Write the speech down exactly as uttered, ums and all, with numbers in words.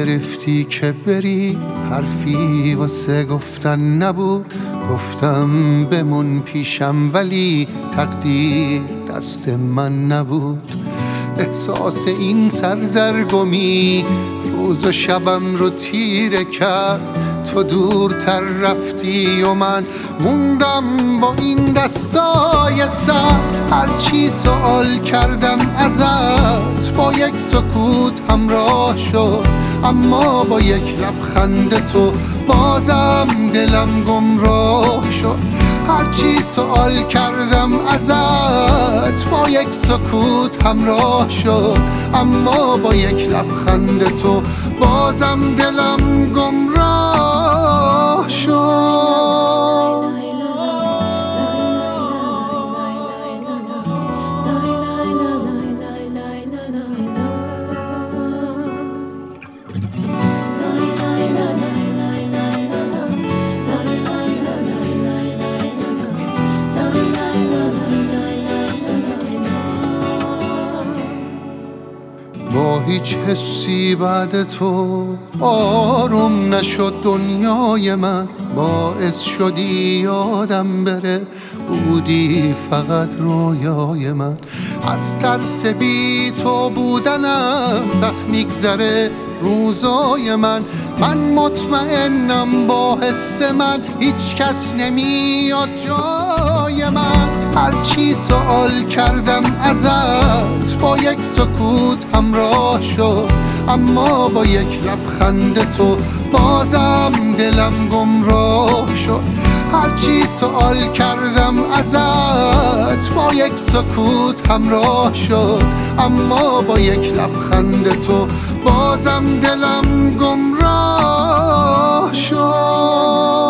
گرفتی که بری، حرفی واسه گفتن نبود. گفتم بمون پیشم ولی تقدیر دست من نبود. احساس این سردرگمی روز و شبم رو تیره کرد. تو دورتر رفتی و من موندم با این دستای سر. هرچی سوال کردم ازت با یک سکوت همراه شد، اما با یک لبخند تو بازم دلم گمراه شد. هرچی سوال کردم ازت با یک سکوت همراه شد، اما با یک لبخند تو بازم دلم گمراه شد. با هیچ حسی بعد تو آروم نشد دنیای من. باعث شدی یادم بره بودی فقط رویای من. از ترس بی تو بودنم سخت میگذره روزای من. من مطمئنم با حس من هیچ کس نمیاد جای من. هرچی سوال کردم ازت با یک سکوت همراه شد، اما با یک لبخند تو بازم دلم گمراه شد. هرچی سوال کردم ازت با یک سکوت همراه شد، اما با یک لبخند تو بازم دلم گمراه شد.